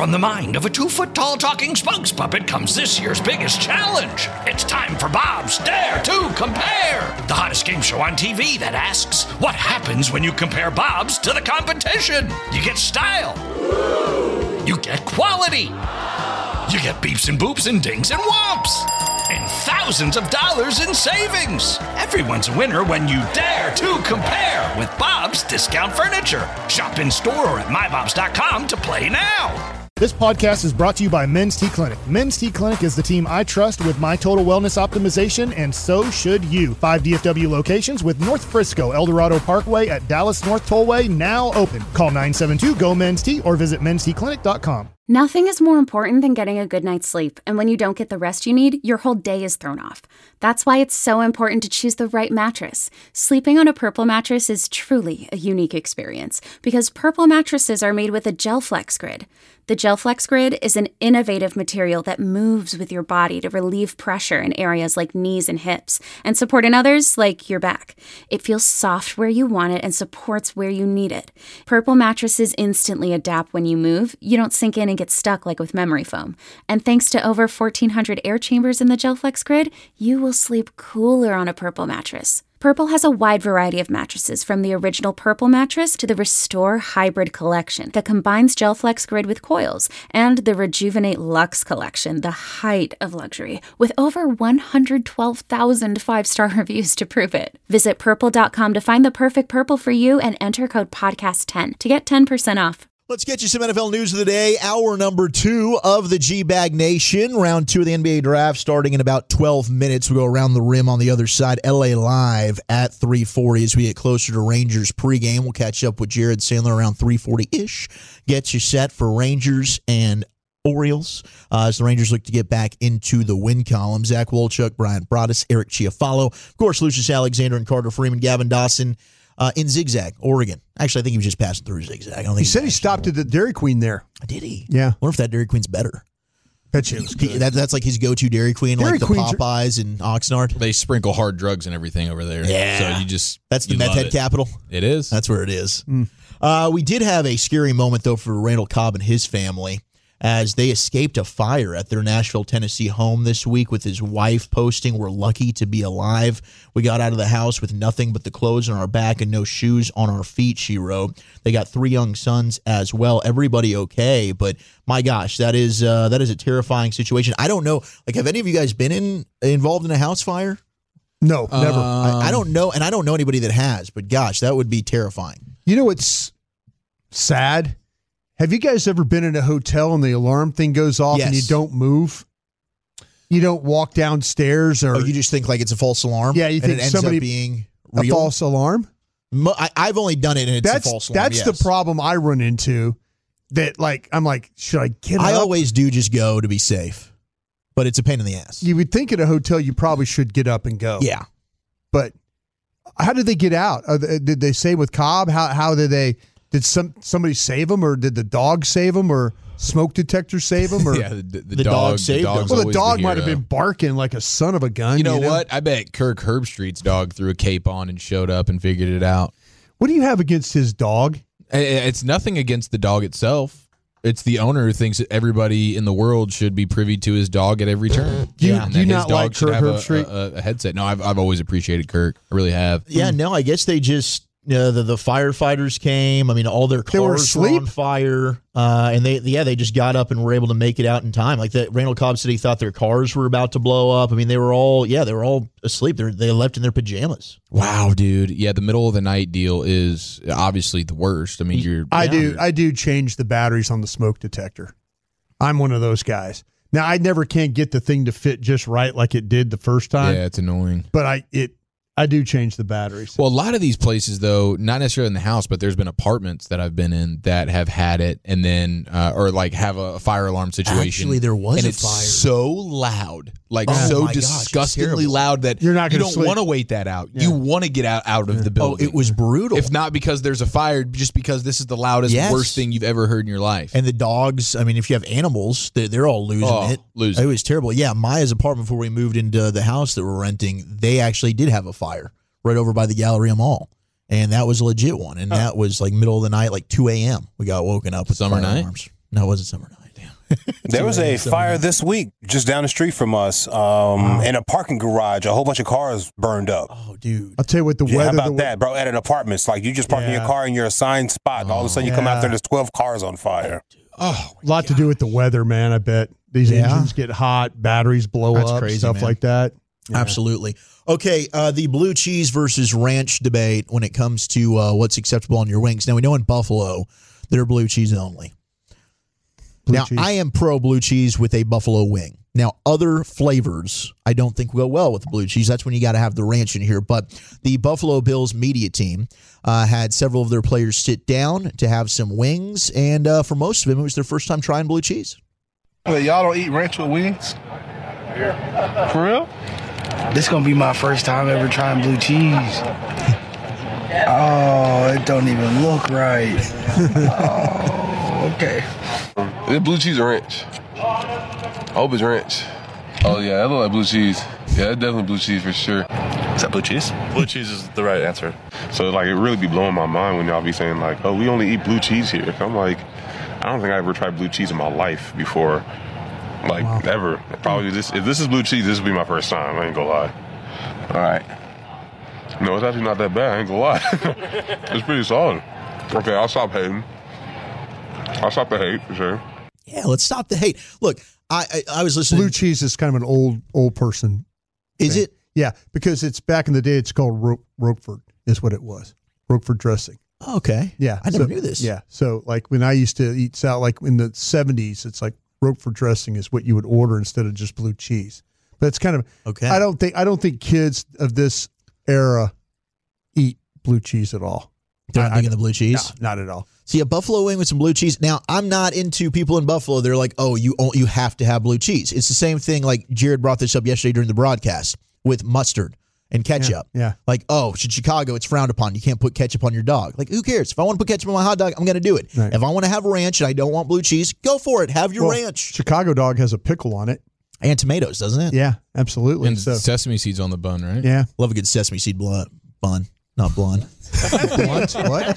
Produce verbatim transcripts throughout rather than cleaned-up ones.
From the mind of a two-foot-tall talking spokes puppet comes this year's biggest challenge. It's time for Bob's Dare to Compare, the hottest game show on T V that asks, what happens when you compare Bobs to the competition? You get style. You get quality. You get beeps and boops and dings and whomps. And thousands of dollars in savings. Everyone's a winner when you dare to compare with Bob's Discount Furniture. Shop in store or at my bobs dot com to play now. This podcast is brought to you by Men's T Clinic. Men's T Clinic is the team I trust with my total wellness optimization, and so should you. Five D F W locations with North Frisco, El Dorado Parkway at Dallas North Tollway now open. Call nine seven two, G O, Men's T or visit mens t clinic dot com. Nothing is more important than getting a good night's sleep, and when you don't get the rest you need, your whole day is thrown off. That's why it's so important to choose the right mattress. Sleeping on a Purple mattress is truly a unique experience, because Purple mattresses are made with a GelFlex Grid. The GelFlex Grid is an innovative material that moves with your body to relieve pressure in areas like knees and hips, and support in others like your back. It feels soft where you want it and supports where you need it. Purple mattresses instantly adapt when you move. You don't sink in and get stuck like with memory foam. And thanks to over fourteen hundred air chambers in the GelFlex Grid, you will sleep cooler on a Purple mattress. Purple has a wide variety of mattresses, from the original Purple mattress to the Restore Hybrid collection that combines GelFlex Grid with coils, and the Rejuvenate Luxe collection, the height of luxury, with over one hundred twelve thousand five-star reviews to prove it. Visit purple dot com to find the perfect Purple for you and enter code podcast ten to get ten percent off. Let's get you some N F L news of the day. Hour number two of the G-Bag Nation. Round two of the N B A draft starting in about twelve minutes. We'll go around the rim on the other side. L A Live at three forty as we get closer to Rangers pregame. We'll catch up with Jared Sandler around three forty-ish. Get you set for Rangers and Orioles uh, as the Rangers look to get back into the win column. Zach Wolchuk, Brian Broaddus, Eric Chiafalo, of course, Lucius Alexander and Carter Freeman, Gavin Dawson. Uh, in Zigzag, Oregon. Actually, I think he was just passing through Zigzag. I don't think he said he stopped at the Dairy Queen there. Did he? Yeah. I wonder if that Dairy Queen's better. Bet you it was good. That, that's like his go-to Dairy Queen, Dairy like the Queens Popeyes and Oxnard. They sprinkle hard drugs and everything over there. Yeah. So you just That's the you meth love head it. capital. It is. That's where it is. Mm. Uh, we did have a scary moment, though, for Randall Cobb and his family as they escaped a fire at their Nashville, Tennessee home this week, with his wife posting, "We're lucky to be alive. We got out of the house with nothing but the clothes on our back and no shoes on our feet," she wrote. They got three young sons as well. Everybody okay, but my gosh, that is uh, that is a terrifying situation. I don't know. Like, have any of you guys been in involved in a house fire? No, never. Um, I, I don't know, and I don't know anybody that has, but gosh, that would be terrifying. You know what's sad? Have you guys ever been in a hotel and the alarm thing goes off Yes. and you don't move? You don't walk downstairs, or Oh, you just think like it's a false alarm? Yeah, you and think it ends somebody- up being a real? false alarm? Mo- I, I've only done it, and it's That's a false alarm. that's yes. the problem I run into. That like I'm like, should I get I up? always do just go to be safe, but it's a pain in the ass. You would think at a hotel you probably should get up and go. Yeah. But how did they get out? Are they, did they say with Cobb? How how did they? Did some somebody save him, or did the dog save him, or smoke detector save him? Or yeah, the, the, The dog dog, saved the dog's well, the always dog might have hero. been barking like a son of a gun. You know, what? I bet Kirk Herbstreit's dog threw a cape on and showed up and figured it out. What do you have against his dog? I- It's nothing against the dog itself. It's the owner who thinks that everybody in the world should be privy to his dog at every turn. Do you- And do you that not his dog like should Kirk have a- Herbstreit? A, a, a headset. No, I've I've always appreciated Kirk. I really have. Yeah, no, I guess they just, uh, the, the firefighters came. I mean, all their They were cars were, asleep? on fire. Uh, and they, yeah, they just got up and were able to make it out in time. Like that, Randall Cobb said he thought their cars were about to blow up. I mean, they were all, yeah, they were all asleep. They they left in their pajamas. Wow, dude. Yeah, the middle of the night deal is obviously the worst. I mean, you're. I Yeah. do. I do change the batteries on the smoke detector. I'm one of those guys. Now I never can get the thing to fit just right like it did the first time. Yeah, it's annoying. But I it I do change the batteries. Well, a lot of these places, though, not necessarily in the house, but there's been apartments that I've been in that have had it, and then uh, or like have a fire alarm situation. Actually, there was and a it's fire. so loud, like Oh so my gosh, it's disgustingly terrible. loud that You're not you gonna don't sleep. want to wait that out. Yeah. You want to get out out of the Oh, building. it was brutal. If not because there's a fire, just because this is the loudest, Yes. worst thing you've ever heard in your life. And the dogs, I mean, if you have animals, they're, they're all losing Oh, it. losing It was terrible. Yeah, Maya's apartment before we moved into the house that we're renting, they actually did have a fire right over by the Galleria Mall. And that was a legit one. And that was like middle of the night, like two a.m. We got woken up with Summer fire night? alarms. No, it wasn't summer night. There was a fire this week just down the street from us um, wow. in a parking garage. A whole bunch of cars burned up. Oh, dude. I'll tell you what, the yeah, weather. How about the, that, bro? At an apartment. It's like you just park yeah. in your car in your assigned spot. And all of a sudden you yeah. come out there, there's twelve cars on fire. Oh, a lot God. to do with the weather, man, I bet. These yeah. engines get hot, batteries blow That's up, crazy, stuff man. like that. Yeah. Absolutely. Okay, uh, the blue cheese versus ranch debate when it comes to uh, what's acceptable on your wings. Now, we know in Buffalo, they're blue cheese only. Blue now, cheese. I am pro blue cheese with a buffalo wing. Now, other flavors I don't think go well with blue cheese. That's when you got to have the ranch in here. But the Buffalo Bills media team uh, had several of their players sit down to have some wings, and uh, for most of them, it was their first time trying blue cheese. Wait, y'all don't eat ranch with wings? For real? This is going to be my first time ever trying blue cheese. Oh, it don't even look right. Oh, okay. Is it blue cheese or ranch? I hope it's ranch. Oh, yeah, that look like blue cheese. Yeah, it's definitely blue cheese for sure. Is that blue cheese? Blue cheese is the right answer. So, like, it really be blowing my mind when y'all be saying, like, oh, we only eat blue cheese here. I'm like, I don't think I ever tried blue cheese in my life before. Like, wow. ever. Probably this. If this is blue cheese, this will be my first time. I ain't gonna lie. All right. No, it's actually not that bad. I ain't gonna lie. It's pretty solid. Okay, I'll stop hating. I'll stop the hate, for sure. Yeah, let's stop the hate. Look, I I, I was listening. Blue cheese is kind of an old old person. Is thing. it? Yeah, because it's back in the day, it's called Ro- Roquefort, is what it was. Roquefort dressing. Okay. Yeah. I never so, knew this. Yeah. So, like, when I used to eat salad, like in the seventies, it's like Roquefort dressing is what you would order instead of just blue cheese. But it's kind of okay. I don't think I don't think kids of this era eat blue cheese at all. They're not thinking the blue cheese? No, not at all. See, a buffalo wing with some blue cheese. Now, I'm not into people in Buffalo. They're like, oh, you you have to have blue cheese. It's the same thing. Like Jared brought this up yesterday during the broadcast with mustard and ketchup. Yeah. yeah. Like, oh, in Chicago, it's frowned upon. You can't put ketchup on your dog. Like, who cares? If I want to put ketchup on my hot dog, I'm going to do it. Right. If I want to have ranch and I don't want blue cheese, go for it. Have your well, ranch. Chicago dog has a pickle on it. And tomatoes, doesn't it? Yeah, absolutely. And so. sesame seeds on the bun, right? Yeah. Love a good sesame seed bun. bun. Not blonde. What? What?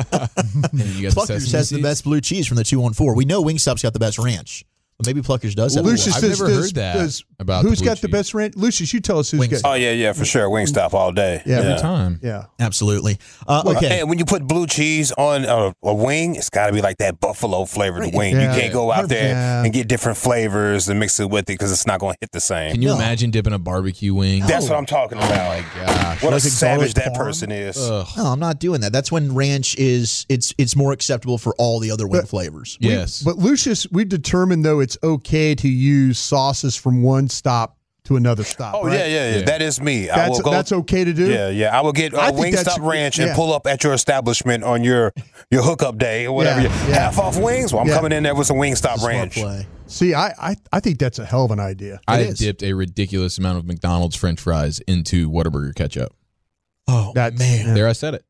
Pluckers has the best blue cheese from the two one four. We know Wingstop's got the best ranch. But maybe Pluckers does have Lucius, I've does, never does, heard that does, about who's the got cheese. the best ranch. Lucius, you tell us who's Wingstop. got. Oh, yeah, yeah, for sure. Wingstop all day. Yeah. Every yeah. time. Yeah. Absolutely. Uh, okay. And when you put blue cheese on a, a wing, it's got to be like that buffalo flavored right. wing. Yeah. You can't go out there yeah. and get different flavors and mix it with it because it's not going to hit the same. Can you No. imagine dipping a barbecue wing? That's what I'm talking about. Oh, my gosh. What Like a a savage garlic that parm? person is. Ugh. No, I'm not doing that. That's when ranch is it's it's more acceptable for all the other wing But- flavors. Yes. But Lucius, we've determined though it's okay to use sauces from one stop to another stop. Oh, right? yeah, yeah, yeah, Yeah. That is me. I That's will go, that's okay to do. Yeah, yeah. I will get uh, I think that's- Wingstop Ranch and yeah. pull up at your establishment on your, your hookup day or whatever. Yeah, you- yeah. Half off wings? Well, I'm Yeah. coming in there with some Wingstop Smart Ranch. play. See, I, I I think that's a hell of an idea. I is. dipped a ridiculous amount of McDonald's French fries into Whataburger ketchup. Oh, That's- man. yeah. There, I said it.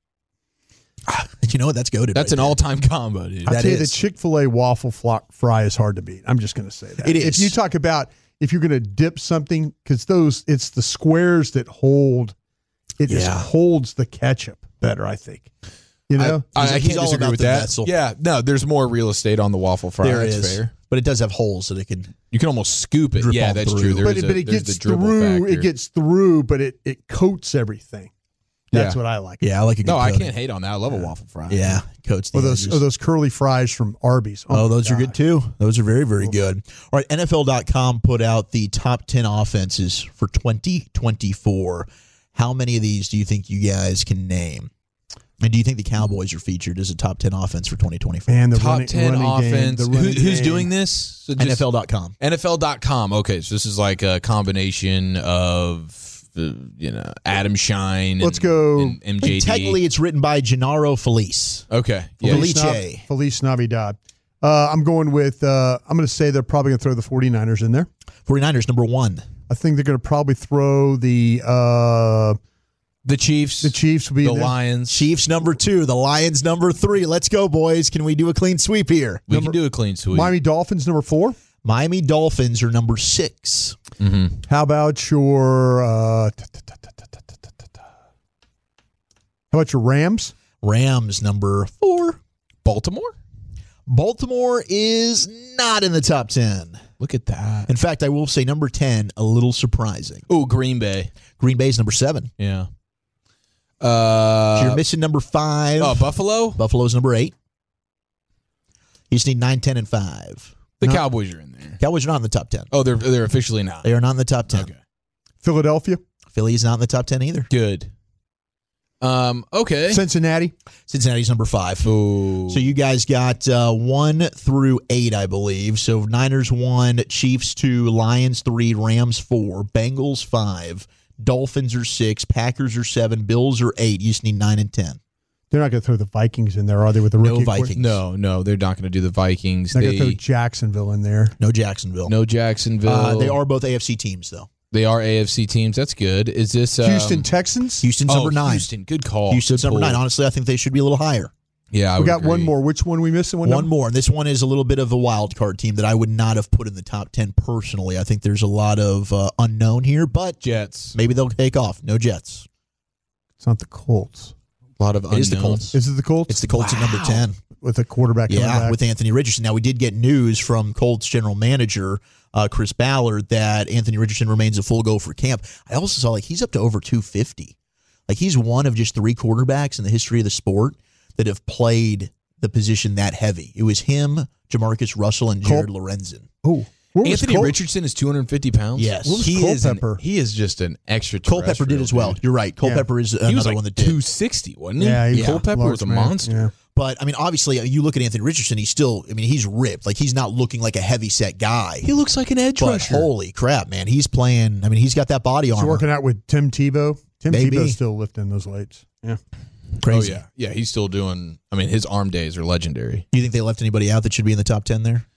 You know what? That's goaded. That's right an there. all-time combo, dude. I'll That tell you, is. the Chick-fil-A waffle flo- fry is hard to beat. I'm just going to say that. It If is. you talk about if you're going to dip something, because those it's the squares that hold it just Yeah. holds the ketchup better. I think. You know, I, I He's- he's can't all disagree about with the that. vessel. Yeah, no, there's more real estate on the waffle fry. There That's is. fair. But it does have holes that it can. You can almost scoop it. Drip Yeah, on that's through. true. There but is it, a, but it there's gets the dribble through. factor. It gets through, but it it coats everything. That's Yeah. what I like. Yeah, I like a good No, I coating. can't hate on that. I love a waffle fry. Yeah, coats the Or those edges. or those curly fries from Arby's. Oh, my those are God. good too. Those are very, very good. All right, N F L dot com put out the top ten offenses for twenty twenty-four. How many of these do you think you guys can name? And do you think the Cowboys are featured as a top ten offense for twenty twenty-four? And the Top running, ten running game, offense. the Who, running who's game. doing this? So just- N F L dot com. N F L dot com. Okay, so this is like a combination of uh, you know Adam Shine. Let's and, go. and M I J think D. technically, it's written by Gennaro Felice. Okay. Yeah. Felice. Nav- Felice Navidad. Uh, I'm going with, uh, I'm going to say they're probably going to throw the 49ers in there. 49ers, number one. I think they're going to probably throw the uh, The Chiefs. the Chiefs. Will be The in there. Lions. Chiefs, number two. The Lions, number three. Let's go, boys. Can we do a clean sweep here? We Number- can do a clean sweep. Miami Dolphins, number four. Miami Dolphins are number six. Mm-hmm. How about your, uh, ta- ta- ta- ta- ta- ta- ta- ta- ta. How about your Rams? Rams, number four. Baltimore. Baltimore is not in the top ten. Look at that. In fact, I will say number ten, a little surprising. Oh, Green Bay. Green Bay's number seven. Yeah. Uh, So you're missing number five. Oh, Buffalo? Buffalo's number eight. You just need nine, ten, and five. The Not- Cowboys are in there. Cowboys are not in the top ten. Oh, they're they're officially not. They are not in the top ten. Okay. Philadelphia, Philly is not in the top ten either. Good. Um. Okay. Cincinnati. Cincinnati's number five. Ooh. So you guys got uh, one through eight, I believe. So Niners one, Chiefs two, Lions three, Rams four, Bengals five, Dolphins are six, Packers are seven, Bills are eight. You just need nine and ten. They're not going to throw the Vikings in there, are they? With the No rookie Vikings. quarter- No, no, they're not going to do the Vikings. They're going They to throw Jacksonville in there. No Jacksonville. no Jacksonville. Uh, they are both A F C teams, though. They are A F C teams. That's good. Is this um, Houston Texans. Houston's Oh, number nine. Houston. Good call. Houston's Good number pull. nine. Honestly, I think they should be a little higher. Yeah, I we would got one agree. more. Which one we missing? What One number? more. And this one is a little bit of a wild card team that I would not have put in the top ten personally. I think there's a lot of uh, unknown here, but Jets. maybe they'll take off. No Jets. It's not the Colts. A lot of It is the unknowns. Colts. Is it the Colts? It's the Colts at number ten. With a quarterback. coming Yeah, back. with Anthony Richardson. Now, we did get news from Colts general manager uh, Chris Ballard that Anthony Richardson remains a full go for camp. I also saw like he's up to over two fifty. Like he's one of just three quarterbacks in the history of the sport that have played the position that heavy. It was him, Jamarcus Russell, and Jared Lorenzen. Oh, where was Anthony Col- Richardson is two hundred fifty pounds. Yes. What was he is. An, Culpepper? he is just an extra. Culpepper did as well. You're right. Culpepper is another He was like one that did. two sixty, wasn't he? Yeah, he- Culpepper large was a man. monster. Yeah. But, I mean, obviously, you look at Anthony Richardson, he's still, I mean, he's ripped. Like, he's not looking like a heavy-set guy. He looks like an edge But rusher. holy crap, man. He's playing, I mean, he's got that body He's armor. working out with Tim Tebow. Tim Maybe. Tebow's still lifting those weights. Yeah. Crazy. Oh yeah, yeah. He's still doing. I mean, his arm days are legendary. Do you think they left anybody out that should be in the top ten there?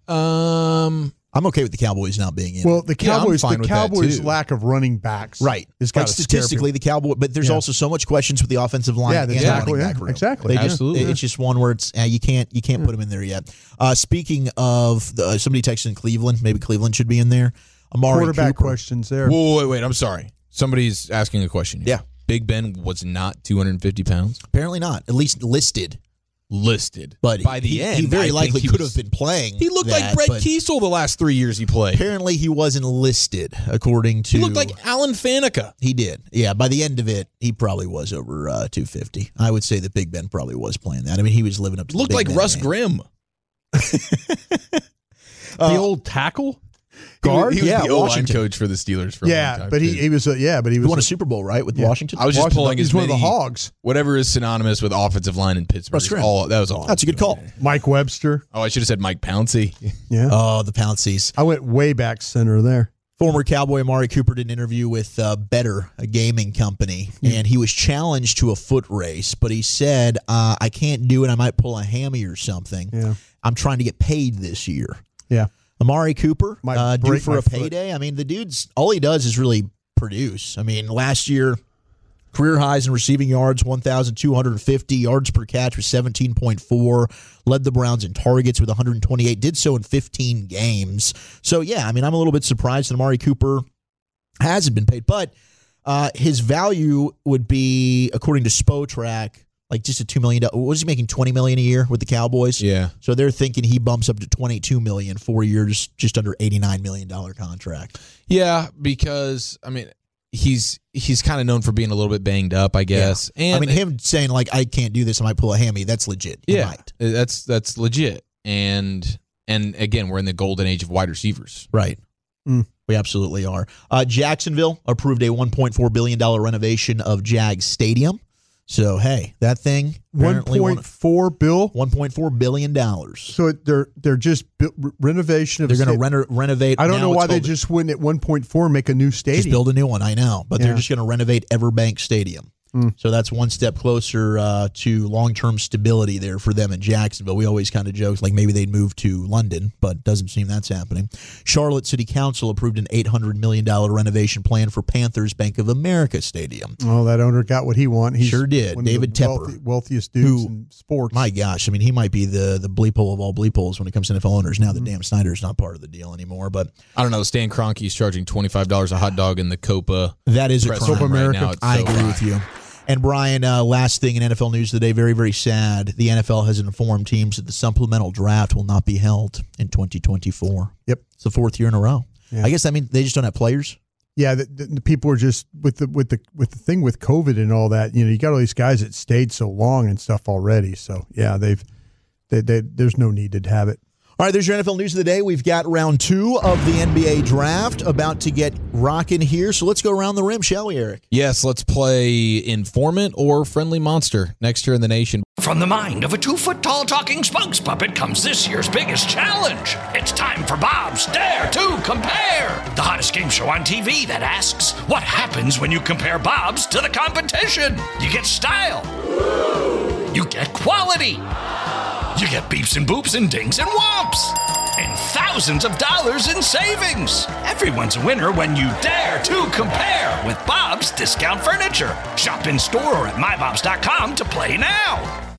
Um, I'm okay with the Cowboys not being in. Well, the Yeah, I'm Cowboys, fine the with that, Cowboys' too. lack of running backs, right. Is Like statistically, the Cowboy, but there's Yeah. also so much questions with the offensive line Yeah, and exactly, running yeah, back room. exactly. They just, Absolutely. It's just one where it's uh, you can't you can't put them in there yet. Uh, speaking of the, uh, somebody texted in Cleveland, maybe Cleveland should be in there. Amari quarterback Cooper. questions there. whoa, wait, wait. I'm sorry. Somebody's asking a question here. Yeah. Big Ben was not two hundred fifty pounds. Apparently not. At least listed. Listed, But by the he, end, he very I likely think he could was- have been playing. He looked that, like Brett but Kiesel the last three years he played. Apparently, he wasn't listed according to. He looked like Alan Faneca. He did. Yeah, by the end of it, he probably was over uh, two fifty. I would say that Big Ben probably was playing that. I mean, he was living up to Looked the like Big Ben Russ name. Grimm. the old tackle guard. He was, he was Yeah, the O-line Washington. coach for the Steelers for a long yeah, time. but he, too. he was a, yeah, but he He was won a a- Super Bowl, right, with Yeah. Washington? I was just Washington- pulling He's as one of the many- Hogs. whatever is synonymous with offensive line in Pittsburgh. Russ Grimm. All that was all. That's a good call. Mike Webster. Oh, I should have said Mike Pouncey. Yeah, Oh, the Pounceys. I went way back center there. Former Cowboy Amari Cooper did an interview with uh, Better, a gaming company, and he was challenged to a foot race, but he said, uh, I can't do it. I might pull a hammy or something. Yeah. I'm trying to get paid this year. Yeah, Amari Cooper, Might uh, due break for my a foot. payday. I mean, the dude's, all he does is really produce. I mean, last year, career highs in receiving yards, one thousand two hundred fifty. Yards per catch was seventeen point four. Led the Browns in targets with one hundred twenty-eight. Did so in fifteen games. So, yeah, I mean, I'm a little bit surprised that Amari Cooper hasn't been paid. But uh, his value would be, according to Spotrac, like just a two million dollars. What was he making, twenty million dollars a year with the Cowboys? Yeah. So they're thinking he bumps up to twenty-two million dollars, four years, just under eighty-nine million dollars contract. Yeah, because I mean, he's he's kind of known for being a little bit banged up, I guess. Yeah. And I mean, him saying like I can't do this, I might pull a hammy. That's legit. He yeah, might. that's that's legit. And and again, we're in the golden age of wide receivers. Right. Mm. We absolutely are. Uh, Jacksonville approved a one point four billion dollars renovation of Jags Stadium. So hey, that thing one apparently point four bill. one point four billion dollars. So they're they're just bu- renovation of. They're a going to sta- reno- renovate. I don't now know why it's they called- just wouldn't at one point four make a new stadium. Just build a new one, I know. But they're Yeah. just going to renovate Everbank Stadium. Mm. So that's one step closer uh, to long-term stability there for them in Jacksonville. We always kind of joke like maybe they'd move to London, but doesn't seem that's happening. Charlotte City Council approved an eight hundred million dollars renovation plan for Panthers Bank of America Stadium. Oh, that owner got what he wanted. He Sure did. David Tepper. wealthy, wealthiest dudes Who- in sports. My gosh, I mean, he might be the the bleep hole of all bleep holes when it comes to N F L owners. Now that Mm-hmm. Dan Snyder's not part of the deal anymore, but I don't know. Stan Kroenke's charging twenty five dollars a hot dog in the Copa. that is a press crime. room right America. now. It's I so agree high. with you. And Brian, uh, last thing in N F L news today, very, very sad. The N F L has informed teams that the supplemental draft will not be held in twenty twenty-four. Yep. It's the fourth year in a row. Yeah. I guess that means they just don't have players. Yeah, the, the, the people are just with the with the with the thing with COVID and all that. You know, you got all these guys that stayed so long and stuff already. So yeah, they've they, they there's no need to have it. All right, there's your N F L news of the day. We've got round two of the N B A draft about to get rocking here. So let's go around the rim, shall we, Eric? Yes, let's play Informant or Friendly Monster next year in the nation. From the mind of a two-foot-tall talking spokes puppet comes this year's biggest challenge. It's time for Bob's Dare to Compare, the hottest game show on T V that asks, what happens when you compare Bobs to the competition? You get style. You get quality. You get beeps and boops and dings and whomps. And thousands of dollars in savings. Everyone's a winner when you dare to compare with Bob's Discount Furniture. Shop in store or at my bobs dot com to play now.